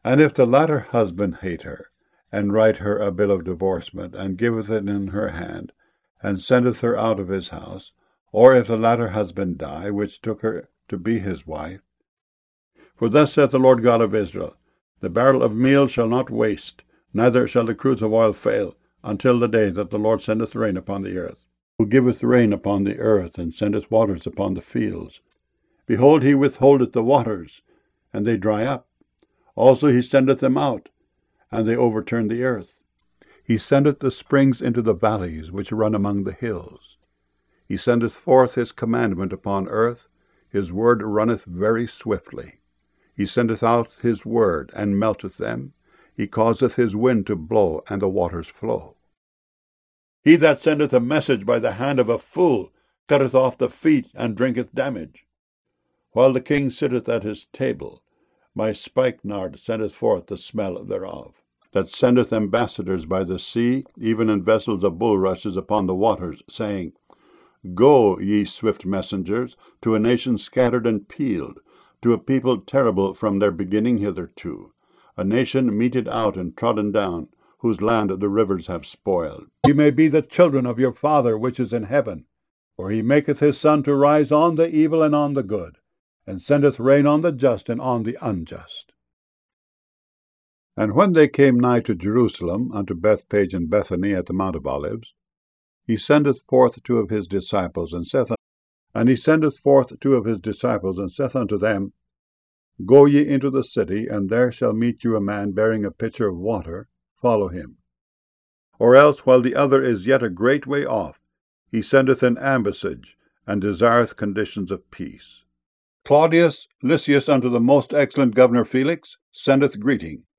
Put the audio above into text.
And if the latter husband hate her, and write her a bill of divorcement, and giveth it in her hand, and sendeth her out of his house, or if the latter husband die, which took her to be his wife, for thus saith the Lord God of Israel, the barrel of meal shall not waste, neither shall the cruse of oil fail, until the day that the Lord sendeth rain upon the earth, who giveth rain upon the earth, and sendeth waters upon the fields. Behold, he withholdeth the waters, and they dry up. Also he sendeth them out, and they overturn the earth. He sendeth the springs into the valleys, which run among the hills. He sendeth forth his commandment upon earth, his word runneth very swiftly. He sendeth out his word, and melteth them. He causeth his wind to blow, and the waters flow. He that sendeth a message by the hand of a fool cutteth off the feet, and drinketh damage. While the king sitteth at his table, my spikenard sendeth forth the smell thereof, that sendeth ambassadors by the sea, even in vessels of bulrushes upon the waters, saying, Go, ye swift messengers, to a nation scattered and peeled, to a people terrible from their beginning hitherto, a nation meted out and trodden down, whose land the rivers have spoiled. Ye may be the children of your Father which is in heaven, for he maketh his sun to rise on the evil and on the good, and sendeth rain on the just and on the unjust. And when they came nigh to Jerusalem, unto Bethpage and Bethany at the Mount of Olives, he sendeth forth two of his disciples, and saith unto them, Go ye into the city, and there shall meet you a man bearing a pitcher of water, follow him. Or else, while the other is yet a great way off, he sendeth an ambassage, and desireth conditions of peace. Claudius Lysias unto the most excellent governor Felix sendeth greeting.